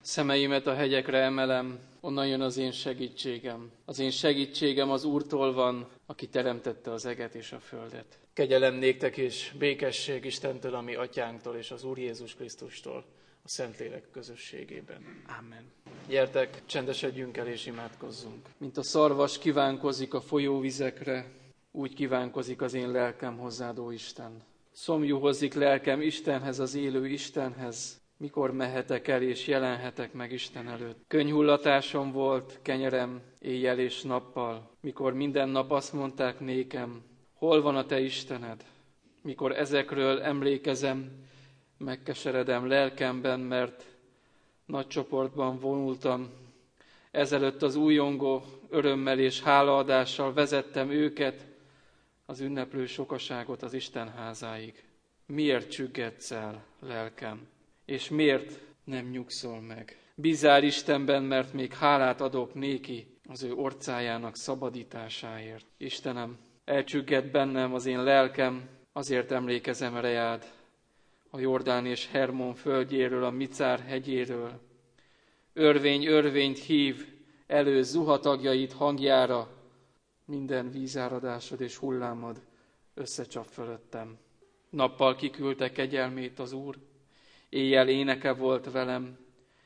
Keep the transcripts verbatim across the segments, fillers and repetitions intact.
Szemeimet a hegyekre emelem, onnan jön az én segítségem. Az én segítségem az Úrtól van, aki teremtette az eget és a földet. Kegyelem néktek és békesség Istentől, ami atyánktól és az Úr Jézus Krisztustól, a Szentlélek közösségében. Amen. Gyertek, csendesedjünk el és imádkozzunk. Mint a szarvas kívánkozik a folyóvizekre, úgy kívánkozik az én lelkem hozzád, ó Isten. Szomjúhozik lelkem Istenhez, az élő Istenhez. Mikor mehetek el és jelenhetek meg Isten előtt? Könnyhullatásom volt, kenyerem, éjjel és nappal, mikor minden nap azt mondták nékem, hol van a te Istened? Mikor ezekről emlékezem, megkeseredem lelkemben, mert nagy csoportban vonultam. Ezelőtt az újongó örömmel és hálaadással vezettem őket, az ünneplő sokaságot az Isten házáig. Miért csüggedsz el, lelkem? És miért nem nyugszol meg? Bízál Istenben, mert még hálát adok néki az ő orcájának szabadításáért. Istenem, elcsügged bennem az én lelkem, azért emlékezem reád, a Jordán és Hermon földjéről, a Micár hegyéről. Örvény, örvényt hív elő zuhatagjait hangjára, minden vízáradásod és hullámod összecsap fölöttem. Nappal kiküldte kegyelmét az Úr, éjjel éneke volt velem,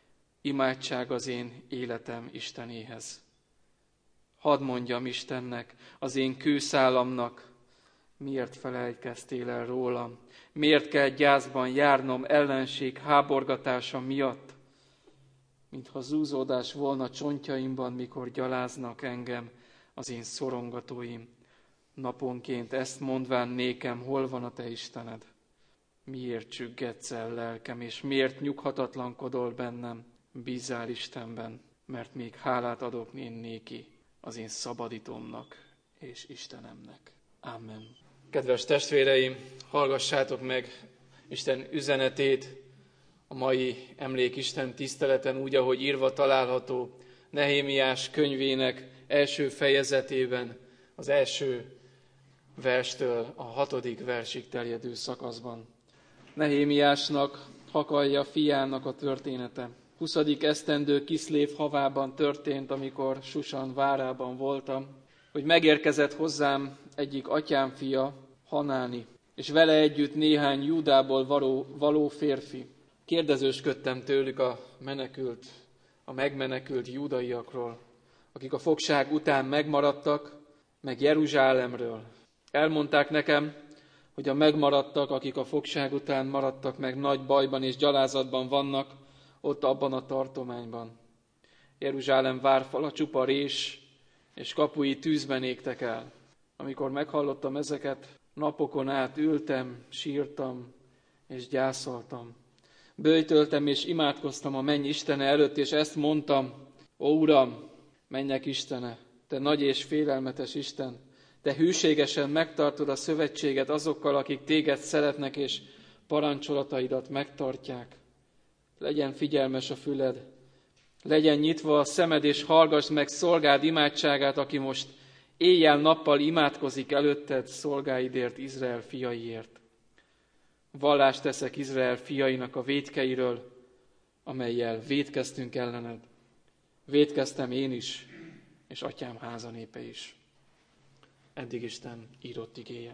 imádság az én életem Istenéhez. Hadd mondjam Istennek, az én kőszálamnak, miért felejtkeztél el rólam, miért kell gyászban járnom ellenség háborgatása miatt, mintha zúzódás volna csontjaimban, mikor gyaláznak engem az én szorongatóim. Naponként ezt mondván nékem, hol van a te Istened? Miért csüggedsz el, lelkem, és miért nyughatatlankodol bennem? Bízál Istenben, mert még hálát adok én néki, az én szabadítómnak és Istenemnek. Amen. Kedves testvéreim, hallgassátok meg Isten üzenetét a mai emlékisten tiszteleten, úgy, ahogy írva található Nehémiás könyvének első fejezetében, az első verstől a hatodik versig terjedő szakaszban. Nehémiásnak, Hakalja fiának a története. huszadik esztendő Kiszlév havában történt, amikor Susan várában voltam, hogy megérkezett hozzám egyik atyám fia, Hanáni, és vele együtt néhány Júdából való, való férfi. Kérdezősködtem tőlük a menekült, a megmenekült júdaiakról, akik a fogság után megmaradtak, meg Jeruzsálemről. Elmondták nekem, hogy a megmaradtak, akik a fogság után maradtak meg, nagy bajban és gyalázatban vannak, ott abban a tartományban. Jeruzsálem várfala csupa rés, és kapui tűzben égtek el. Amikor meghallottam ezeket, napokon át ültem, sírtam és gyászoltam. Böjtöltem és imádkoztam a menny Istene előtt, és ezt mondtam: Ó Uram, mennyek Istene, te nagy és félelmetes Isten, te hűségesen megtartod a szövetséget azokkal, akik téged szeretnek, és parancsolataidat megtartják. Legyen figyelmes a füled, legyen nyitva a szemed, és hallgass meg szolgád imádságát, aki most éjjel-nappal imádkozik előtted szolgáidért, Izrael fiaiért. Vallást teszek Izrael fiainak a vétkeiről, amellyel vétkeztünk ellened. Vétkeztem én is, és atyám háza népe is. Eddig Isten írott igéje.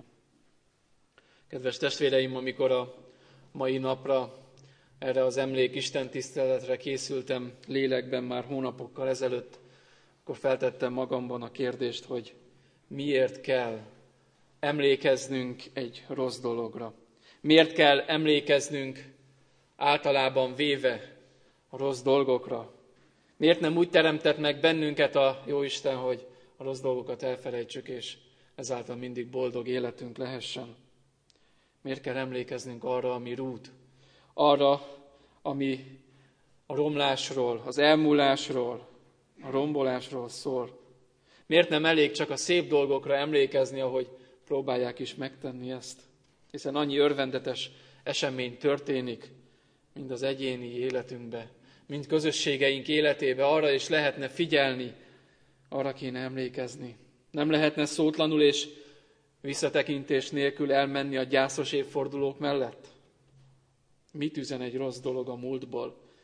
Kedves testvéreim, amikor a mai napra, erre az emlék Isten tiszteletre készültem lélekben már hónapokkal ezelőtt, akkor feltettem magamban a kérdést, hogy miért kell emlékeznünk egy rossz dologra. Miért kell emlékeznünk általában véve a rossz dolgokra? Miért nem úgy teremtett meg bennünket a Jóisten, hogy a rossz dolgokat elfelejtsük, és ezáltal mindig boldog életünk lehessen? Miért kell emlékeznünk arra, ami rút? Arra, ami a romlásról, az elmúlásról, a rombolásról szól? Miért nem elég csak a szép dolgokra emlékezni, ahogy próbálják is megtenni ezt? Hiszen annyi örvendetes esemény történik, mind az egyéni életünkbe, mind közösségeink életébe, arra is lehetne figyelni, arra kéne emlékezni. Nem lehetne szótlanul és visszatekintés nélkül elmenni a gyászos évfordulók mellett? Mit üzen egy rossz dolog a múltból?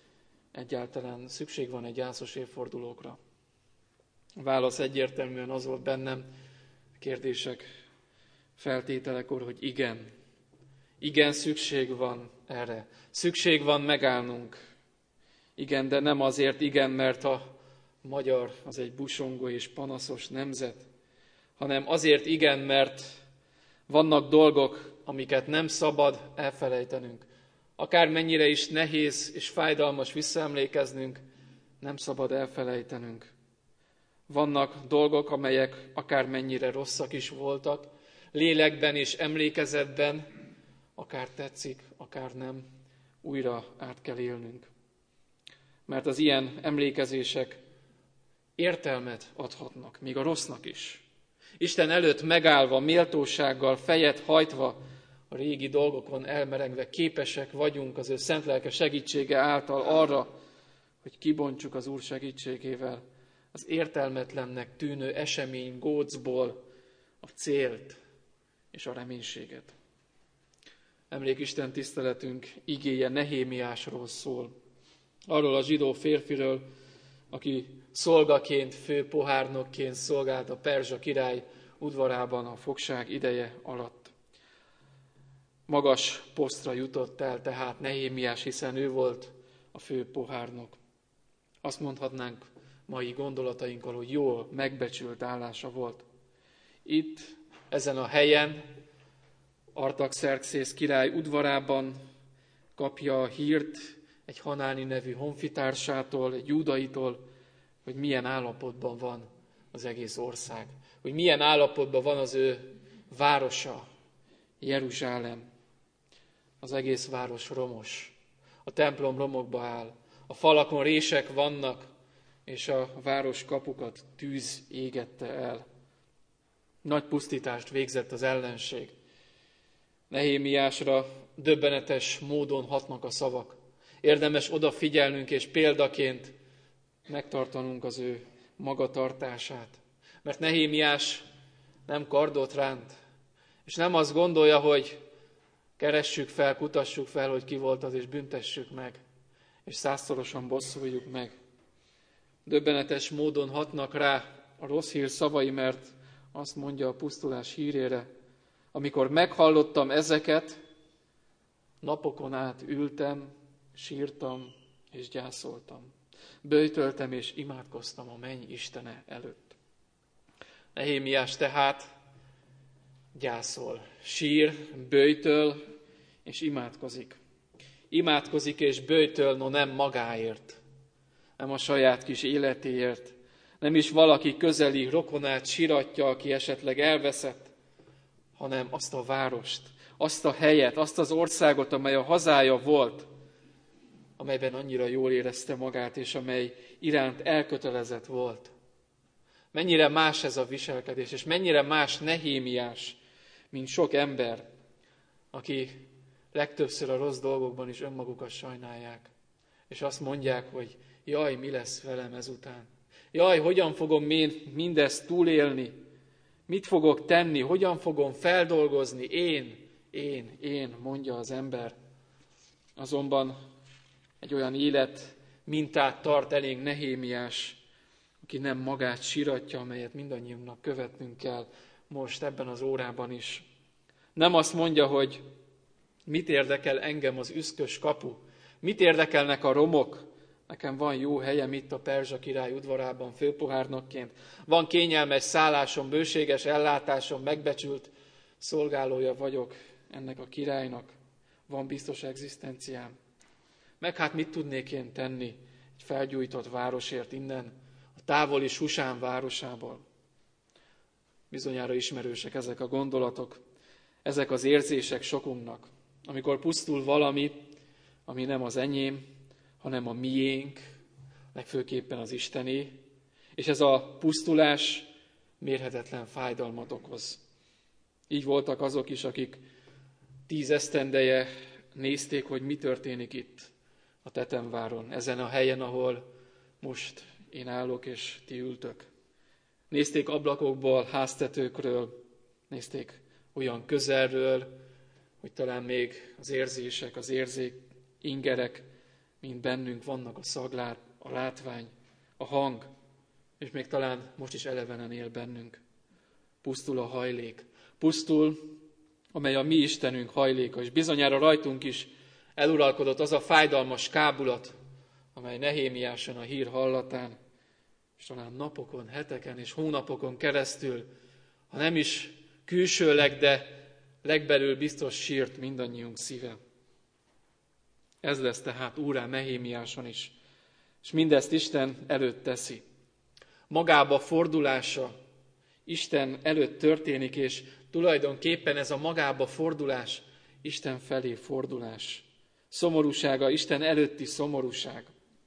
egyáltalán szükség van egy gyászos évfordulókra? A válasz egyértelműen az volt bennem a kérdések feltételekor, hogy igen. Igen, szükség van erre. Szükség van megállnunk. Igen, de nem azért igen, mert a magyar az egy busongó és panaszos nemzet, hanem azért igen, mert vannak dolgok, amiket nem szabad elfelejtenünk. Akármennyire is nehéz és fájdalmas visszaemlékeznünk, nem szabad elfelejtenünk. Vannak dolgok, amelyek akármennyire rosszak is voltak, lélekben és emlékezetben, akár tetszik, akár nem, újra át kell élnünk. Mert az ilyen emlékezések értelmet adhatnak, még a rossznak is. Isten előtt megállva, méltósággal, fejet hajtva, a régi dolgokon elmerengve képesek vagyunk az ő szent lelke segítsége által arra, hogy kibontsuk az Úr segítségével az értelmetlennek tűnő esemény gócból a célt és a reménységet. Emlékisten tiszteletünk igéje Nehémiásról szól. Arról a zsidó férfiről, aki szolgaként, főpohárnokként szolgált a perzsa király udvarában a fogság ideje alatt. Magas posztra jutott el tehát Nehémiás, hiszen ő volt a főpohárnok. Azt mondhatnánk mai gondolatainkkal, hogy jól megbecsült állása volt. Itt, ezen a helyen, Artaxerxész király udvarában kapja a hírt egy Hanáni nevű honfitársától, egy júdaitól, hogy milyen állapotban van az egész ország. Hogy milyen állapotban van az ő városa, Jeruzsálem. Az egész város romos. A templom romokba áll. A falakon rések vannak, és a város kapukat tűz égette el. Nagy pusztítást végzett az ellenség. Nehémiásra döbbenetes módon hatnak a szavak. Érdemes odafigyelnünk és példaként megtartanunk az ő magatartását. Mert Nehémiás nem kardot ránt, és nem azt gondolja, hogy keressük fel, kutassuk fel, hogy ki volt az, és büntessük meg, és százszorosan bosszuljuk meg. Döbbenetes módon hatnak rá a rossz hír szavai, mert azt mondja a pusztulás hírére, amikor meghallottam ezeket, napokon át ültem, sírtam és gyászoltam. Böjtöltem és imádkoztam a menny Istene előtt. Nehémiás tehát gyászol, sír, böjtöl és imádkozik. Imádkozik és böjtöl, no nem magáért, nem a saját kis életéért, nem is valaki közeli rokonát siratja, aki esetleg elveszett, hanem azt a várost, azt a helyet, azt az országot, amely a hazája volt, amelyben annyira jól érezte magát, és amely iránt elkötelezett volt. Mennyire más ez a viselkedés, és mennyire más Nehémiás, mint sok ember, aki legtöbbször a rossz dolgokban is önmagukat sajnálják, és azt mondják, hogy jaj, mi lesz velem ezután? Jaj, hogyan fogom én mindezt túlélni? Mit fogok tenni? Hogyan fogom feldolgozni? Én, én, én, mondja az ember. Azonban egy olyan élet mintát tart elénk Nehémiás, aki nem magát siratja, amelyet mindannyiunknak követnünk kell most ebben az órában is. Nem azt mondja, hogy mit érdekel engem az üszkös kapu, mit érdekelnek a romok, nekem van jó helyem itt a perzsa király udvarában főpohárnokként, van kényelmes szállásom, bőséges ellátásom, megbecsült szolgálója vagyok ennek a királynak, van biztos egzisztenciám. Meg hát mit tudnék én tenni egy felgyújtott városért innen, a távoli Susán városából? Bizonyára ismerősek ezek a gondolatok, ezek az érzések sokunknak, amikor pusztul valami, ami nem az enyém, hanem a miénk, legfőképpen az Istené, és ez a pusztulás mérhetetlen fájdalmat okoz. Így voltak azok is, akik tíz esztendeje nézték, hogy mi történik itt a Tetemváron, ezen a helyen, ahol most én állok és ti ültök. Nézték ablakokból, háztetőkről, nézték olyan közelről, hogy talán még az érzések, az érzék ingerek mint bennünk vannak a szaglát, a látvány, a hang, és még talán most is elevenen él bennünk. Pusztul a hajlék. Pusztul, amely a mi Istenünk hajléka, és bizonyára rajtunk is eluralkodott az a fájdalmas kábulat, amely Nehémiáson a hír hallatán, és talán napokon, heteken és hónapokon keresztül, ha nem is külsőleg, de legbelül biztos sírt mindannyiunk szíve. Ez lesz tehát úrrá Nehémiáson is, és mindezt Isten előtt teszi. Magába fordulása Isten előtt történik, és tulajdonképpen ez a magába fordulás Isten felé fordulás. Szomorúsága Isten előtti szomorúság.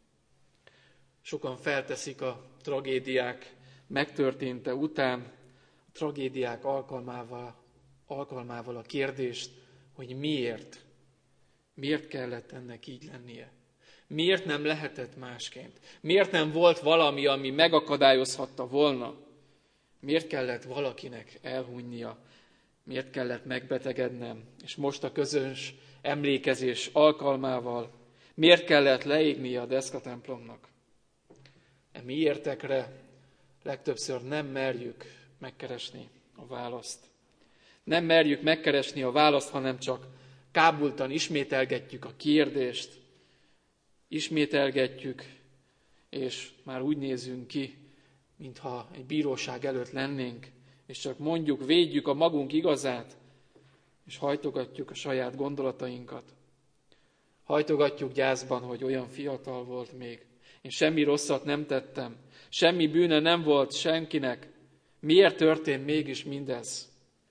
Sokan felteszik a tragédiák megtörténte után, a tragédiák alkalmával, alkalmával a kérdést, hogy miért? Miért kellett ennek így lennie? Miért nem lehetett másként? Miért nem volt valami, ami megakadályozhatta volna? Miért kellett valakinek elhunynia? Miért kellett megbetegednem? És most a közös emlékezés alkalmával miért kellett leégnie a deszkatemplomnak? E miértekre legtöbbször nem merjük megkeresni a választ. Nem merjük megkeresni a választ, hanem csak kábultan ismételgetjük a kérdést, ismételgetjük, és már úgy nézünk ki, mintha egy bíróság előtt lennénk, és csak mondjuk, védjük a magunk igazát, és hajtogatjuk a saját gondolatainkat. Hajtogatjuk gyászban, hogy olyan fiatal volt még. Én semmi rosszat nem tettem, semmi bűne nem volt senkinek. Miért történt mégis mindez?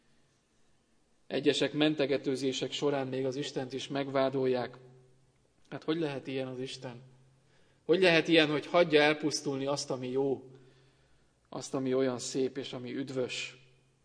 Egyesek mentegetőzések során még az Istent is megvádolják. Hát hogy lehet ilyen az Isten? Hogy lehet ilyen, hogy hagyja elpusztulni azt, ami jó, azt, ami olyan szép és ami üdvös?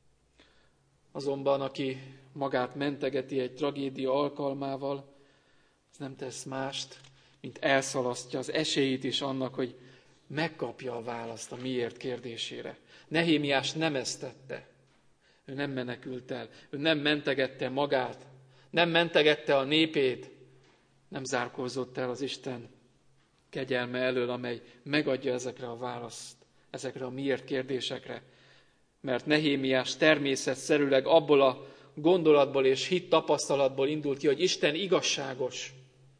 Azonban, aki magát mentegeti egy tragédia alkalmával, az nem tesz mást, mint elszalasztja az esélyt is annak, hogy megkapja a választ a miért kérdésére. Nehémiás nem ezt tette. Ő nem menekült el, ő nem mentegette magát, nem mentegette a népét, nem zárkózott el az Isten kegyelme elől, amely megadja ezekre a választ, ezekre a miért kérdésekre. Mert Nehémiás természetszerűleg abból a gondolatból és hit tapasztalatból indult ki, hogy Isten igazságos,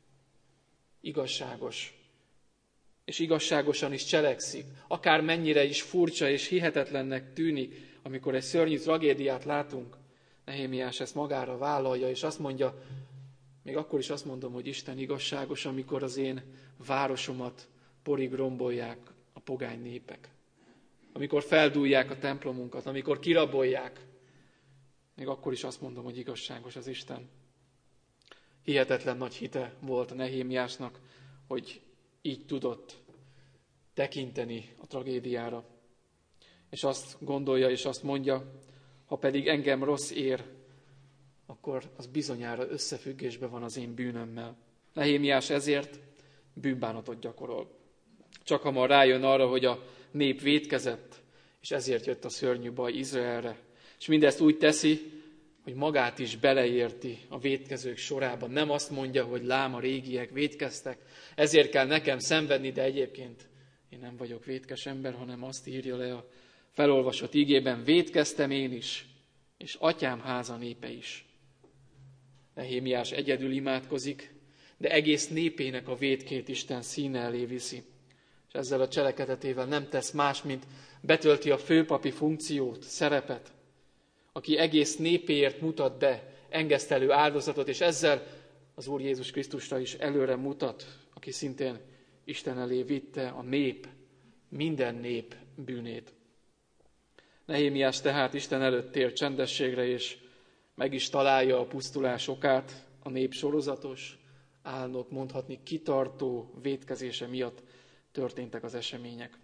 igazságos, és igazságosan is cselekszik. Akár mennyire is furcsa és hihetetlennek tűnik, amikor egy szörnyű tragédiát látunk, Nehémiás ezt magára vállalja, és azt mondja, még akkor is azt mondom, hogy Isten igazságos, amikor az én városomat porig rombolják a pogány népek. Amikor feldúlják a templomunkat, amikor kirabolják, még akkor is azt mondom, hogy igazságos az Isten. Hihetetlen nagy hite volt a Nehémiásnak, hogy így tudott tekinteni a tragédiára. És azt gondolja, és azt mondja, ha pedig engem rossz ér, akkor az bizonyára összefüggésben van az én bűnömmel. Nehémiás ezért bűnbánatot gyakorol. Csak hamar rájön arra, hogy a nép vétkezett, és ezért jött a szörnyű baj Izraelre. És mindezt úgy teszi, hogy magát is beleérti a vétkezők sorában. Nem azt mondja, hogy lám a régiek vétkeztek, ezért kell nekem szenvedni, de egyébként én nem vagyok vétkes ember, hanem azt írja le a felolvasott ígében, vétkeztem én is, és atyám háza népe is. Nehémiás egyedül imádkozik, de egész népének a vétkét Isten színe elé viszi. És ezzel a cselekedetével nem tesz más, mint betölti a főpapi funkciót, szerepet, aki egész népéért mutat be engesztelő áldozatot, és ezzel az Úr Jézus Krisztusra is előre mutat, aki szintén Isten elé vitte a nép, minden nép bűnét. Nehémiás tehát Isten előtt tér csendességre, és meg is találja a pusztulás okát, a nép sorozatos, álnok, mondhatni kitartó vétkezése miatt történtek az események.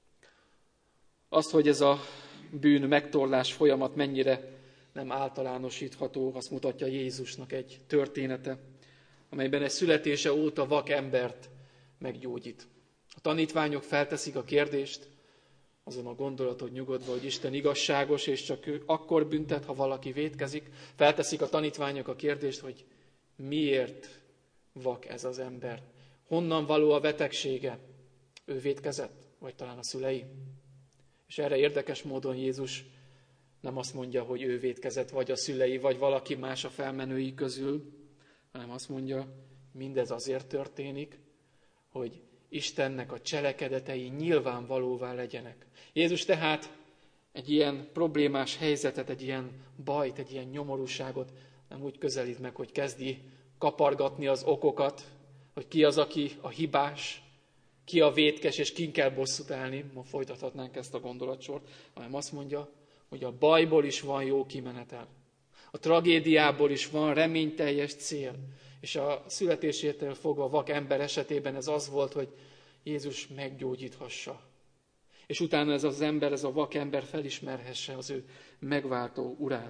Azt, hogy ez a bűn megtorlás folyamat mennyire nem általánosítható, azt mutatja Jézusnak egy története, amelyben egy születése óta vak embert meggyógyít. A tanítványok felteszik a kérdést, azon a gondolaton nyugodva, hogy Isten igazságos, és csak ő akkor büntet, ha valaki vétkezik. Felteszik a tanítványok a kérdést, hogy miért vak ez az ember, Honnan való a betegsége? Ő vétkezett, vagy talán a szülei? És erre érdekes módon Jézus nem azt mondja, hogy ő vétkezett, vagy a szülei, vagy valaki más a felmenői közül, hanem azt mondja, mindez azért történik, hogy Istennek a cselekedetei nyilvánvalóvá legyenek. Jézus tehát egy ilyen problémás helyzetet, egy ilyen bajt, egy ilyen nyomorúságot nem úgy közelít meg, hogy kezdi kapargatni az okokat, hogy ki az, aki a hibás, ki a vétkes, és kin kell bosszút állni. Ma folytathatnánk ezt a gondolatsort, hanem azt mondja, hogy a bajból is van jó kimenetel. A tragédiából is van reményteljes cél. És a születésétől fogva vak ember esetében ez az volt, hogy Jézus meggyógyíthassa. És utána ez az ember, ez a vak ember felismerhesse az ő megváltó urát.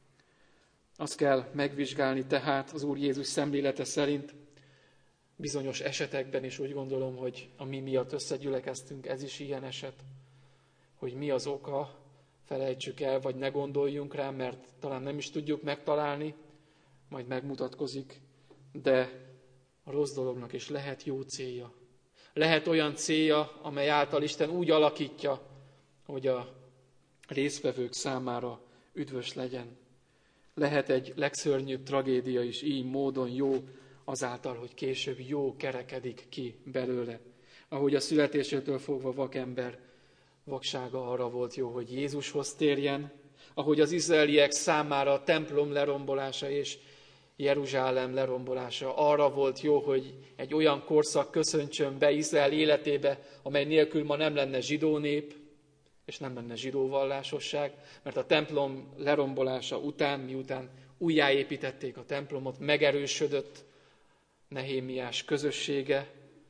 Azt kell megvizsgálni tehát az Úr Jézus szemlélete szerint, bizonyos esetekben is úgy gondolom, hogy ami miatt összegyülekeztünk, ez is ilyen eset, hogy mi az oka, felejtsük el, vagy ne gondoljunk rá, mert talán nem is tudjuk megtalálni, majd megmutatkozik, de a rossz dolognak is lehet jó célja. Lehet olyan célja, amely által Isten úgy alakítja, hogy a résztvevők számára üdvös legyen. Lehet egy legszörnyűbb tragédia is így módon jó, azáltal, hogy később jó kerekedik ki belőle. Ahogy a születésétől fogva vakember vaksága arra volt jó, hogy Jézushoz térjen, ahogy az izraeliek számára a templom lerombolása és Jeruzsálem lerombolása arra volt jó, hogy egy olyan korszak köszöntsön be Izrael életébe, amely nélkül ma nem lenne zsidó nép, és nem lenne zsidó vallásosság, mert a templom lerombolása után, miután újjáépítették a templomot, megerősödött Nehémiás közössége,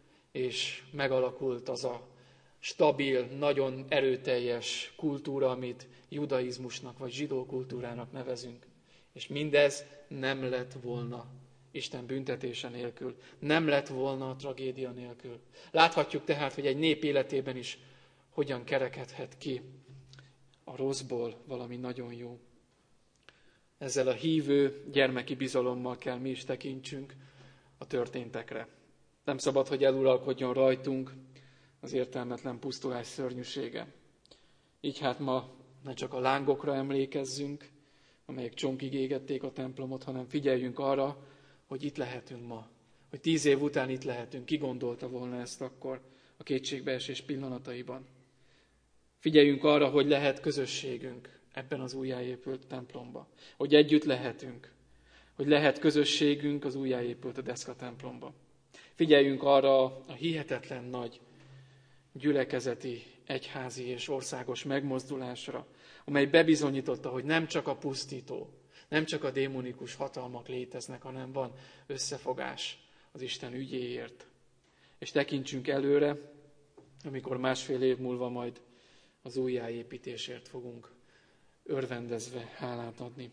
és megalakult az a stabil, nagyon erőteljes kultúra, amit judaizmusnak vagy zsidó kultúrának nevezünk. És mindez nem lett volna Isten büntetése nélkül, nem lett volna a tragédia nélkül. Láthatjuk tehát, hogy egy nép életében is hogyan kerekedhet ki a rosszból valami nagyon jó. Ezzel a hívő gyermeki bizalommal kell mi is tekintsünk a történtekre. Nem szabad, hogy eluralkodjon rajtunk az értelmetlen pusztulás szörnyűsége. Így hát ma ne csak a lángokra emlékezzünk, amelyek csonkig égették a templomot, hanem figyeljünk arra, hogy itt lehetünk ma. Hogy tíz év után itt lehetünk. Ki gondolta volna ezt akkor a kétségbeesés pillanataiban? Figyeljünk arra, hogy lehet közösségünk ebben az újjáépült templomban. Hogy együtt lehetünk. Hogy lehet közösségünk az újjáépült Deszka templomban. Figyeljünk arra a hihetetlen nagy gyülekezeti, egyházi és országos megmozdulásra, amely bebizonyította, hogy nem csak a pusztító, nem csak a démonikus hatalmak léteznek, hanem van összefogás az Isten ügyéért. És tekintsünk előre, amikor másfél év múlva majd az újjáépítésért fogunk örvendezve hálát adni.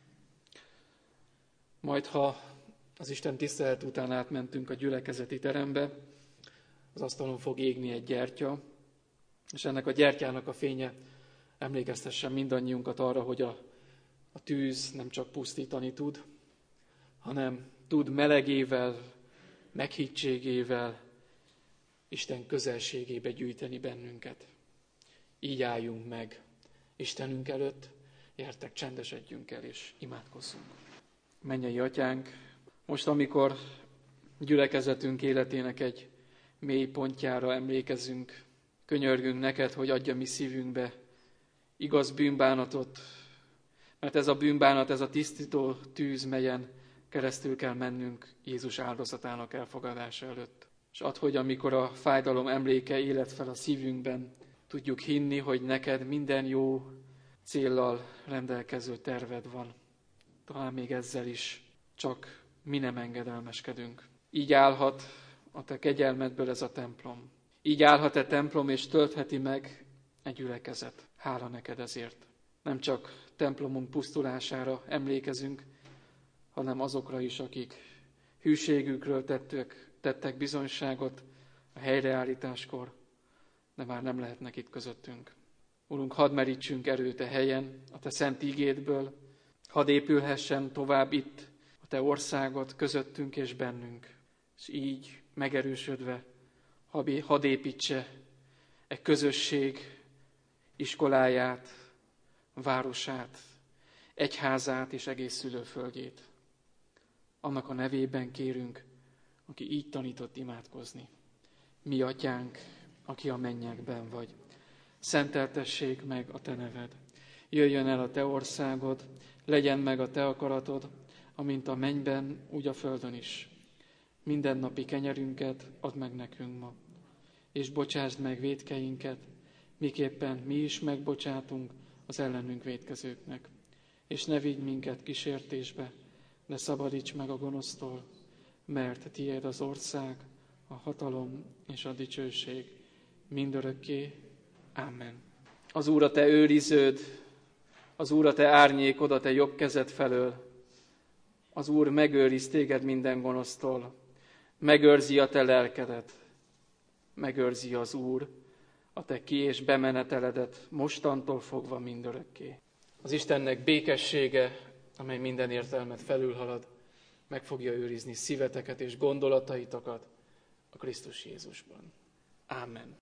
Majd, ha az Isten tisztelet után átmentünk a gyülekezeti terembe, az asztalon fog égni egy gyertya, és ennek a gyertyának a fénye emlékeztessen mindannyiunkat arra, hogy a, a tűz nem csak pusztítani tud, hanem tud melegével, meghittségével, Isten közelségébe gyűjteni bennünket. Így álljunk meg Istenünk előtt, gyertek, csendesedjünk el és imádkozzunk. Mennyei Atyánk, most amikor gyülekezetünk életének egy mély pontjára emlékezünk, könyörgünk neked, hogy adja mi szívünkbe igaz bűnbánatot, mert ez a bűnbánat, ez a tisztító tűz, melyen keresztül kell mennünk Jézus áldozatának elfogadása előtt. És add, hogy amikor a fájdalom emléke élet fel a szívünkben, tudjuk hinni, hogy neked minden jó céllal rendelkező terved van. Talán még ezzel is csak mi nem engedelmeskedünk. Így állhat a te kegyelmedből ez a templom. Így állhat a templom, és töltheti meg egy gyülekezet. Hála neked ezért. Nem csak templomunk pusztulására emlékezünk, hanem azokra is, akik hűségükről tettek, tettek bizonyságot a helyreállításkor, de már nem lehetnek itt közöttünk. Urunk, hadd merítsünk erőt a helyen, a te szent ígédből, hadd épülhessen tovább itt a te országod közöttünk és bennünk, és így megerősödve hadd építse egy közösség iskoláját, városát, egyházát és egész szülőföldjét. Annak a nevében kérünk, aki így tanított imádkozni. Mi atyánk, aki a mennyekben vagy. Szenteltessék meg a te neved. Jöjjön el a te országod, legyen meg a te akaratod, amint a mennyben, úgy a földön is. Mindennapi kenyerünket add meg nekünk ma, és bocsásd meg vétkeinket, miképpen mi is megbocsátunk az ellenünk vétkezőknek. És ne vigy minket kísértésbe, de szabadíts meg a gonosztól, mert tiéd az ország, a hatalom és a dicsőség mindörökké. Amen. Az Úr a te őriződ, az Úr a te árnyékod a te jobb kezed felől. Az Úr megőriz téged minden gonosztól, megőrzi a te lelkedet, megőrzi az Úr a te ki- és bemeneteledet mostantól fogva mindörökké. Az Istennek békessége, amely minden értelmet felülhalad, meg fogja őrizni szíveteket és gondolataitokat a Krisztus Jézusban. Ámen.